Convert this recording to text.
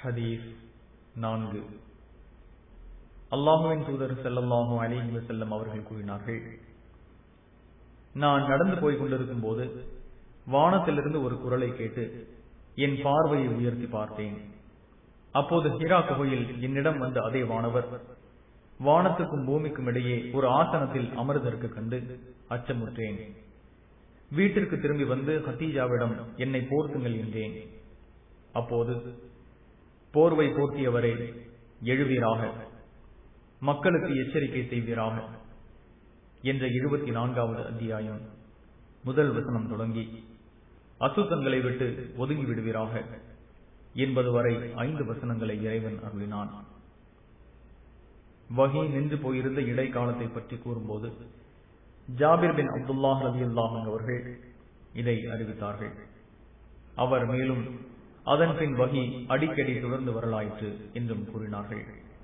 ஹதீஸ் 4. அல்லாஹுவின் தூதர் ஸல்லல்லாஹு அலைஹி வஸல்லம் அவர்கள் கூறினார்கள், நான் நடந்து போய் கொண்டிருக்கும் போது வானத்திலிருந்து ஒரு குரலை கேட்டு என் பார்வையை உயர்த்தி பார்த்தேன். அப்போது ஹிரா குகையில் என்னிடம் வந்த அதே வானவர் வானத்துக்கும் பூமிக்கும் இடையே ஒரு ஆசனத்தில் அமர்ந்திருக்க கண்டு அச்சமுற்றேன். வீட்டிற்கு திரும்பி வந்து ஹதீஜாவிடம் என்னை போர்த்துங்கள் என்றேன். அப்போது, போர்வை போர்த்தியவரே, எழுவீராக, மக்களுக்கு எச்சரிக்கை செய்வீராக என்ற 24வது அத்தியாயம் முதல் வசனம் தொடங்கி அசுத்தங்களை விட்டு ஒதுங்கி விடுவீராக என்பது வரை 5 வசனங்களை இறைவன் அருளினான். வஹி நின்று போயிருந்த இடைக்காலத்தை பற்றி கூறும்போது ஜாபிர் பின் அப்துல்லாஹ் ரலியல்லாஹு அன்ஹு அவர்கள் இதை அறிவித்தார்கள். அவர் மேலும் அதன் பின் வஹி அடிக்கடி தொடர்ந்து வரலாயிற்று என்றும் கூறினார்கள்.